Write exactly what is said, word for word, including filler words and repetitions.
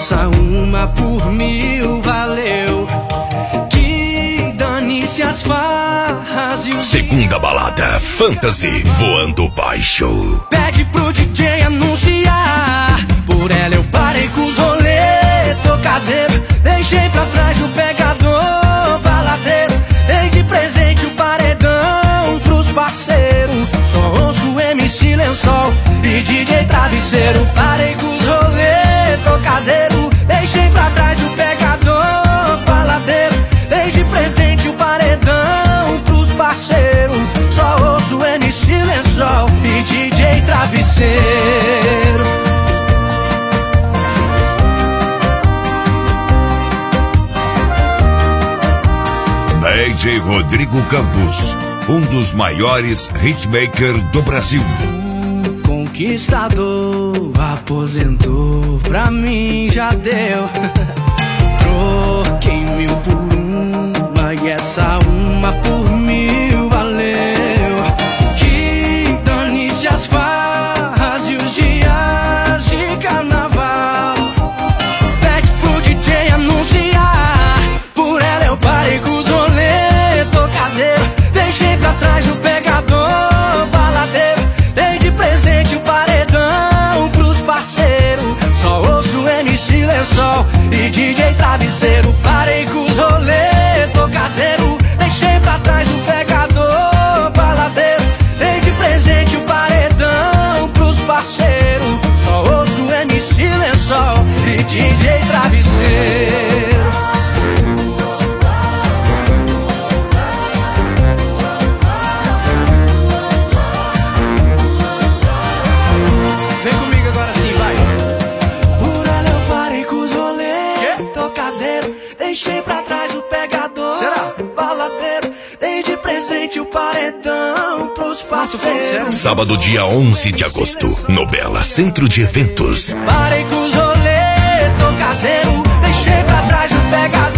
essa uma por mil valeu. Que dane-se as farras e o Segunda balada, Fantasy, voando baixo. pede pro D J anunciar. Por ela eu parei com os rolê, tô caseiro. Deixei pra trás o pegador baladeiro. Dei de presente o paredão pros parceiros. Só ouço M C Lençol e D J Travesseiro. Parei com os rolê, tô caseiro. Deixei pra trás o pegador baladeiro. Dei de presente o paredão pros parceiros. Só ouço M C Lençol e D J Travesseiro. D J Rodrigo Campos, um dos maiores hitmakers do Brasil. O conquistador aposentou, pra mim já deu. Troquei mil por uma e essa uma por mil valeu. Que dane-se as farras e os dias de carnaval. Pede pro D J anunciar. Por ela eu parei com os rolê, tô caseiro. Deixei pra trás o pegador baladeiro. Dei de presente o paredão pros parceiros. Só ouço M C Lençol e D J Travesseiro. Parei com os rolê, tô caseiro. Deixei pra trás o pegador baladeiro. Dei de presente o paredão pros parceiros. Só ouço M C Lençol e D J Travesseiro. Vem comigo agora sim, vai. Por ela eu parei com os rolê, tô caseiro. Deixei pra trás o pegador, será? Baladeiro. Dei de presente o paredão pros parceiros. Sábado, dia onze de agosto, no Bela Centro de Eventos. Parei com os rolê, tô caseiro. Deixei pra trás o pegador.